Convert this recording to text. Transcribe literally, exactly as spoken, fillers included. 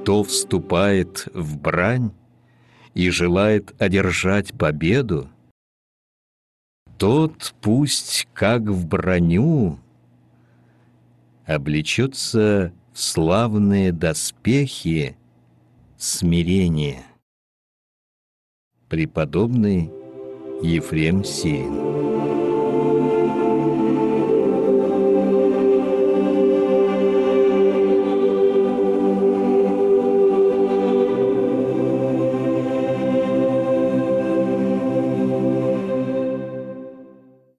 Кто вступает в брань и желает одержать победу, тот пусть, как в броню, облечется в славные доспехи смирения. Преподобный Ефрем Сирин.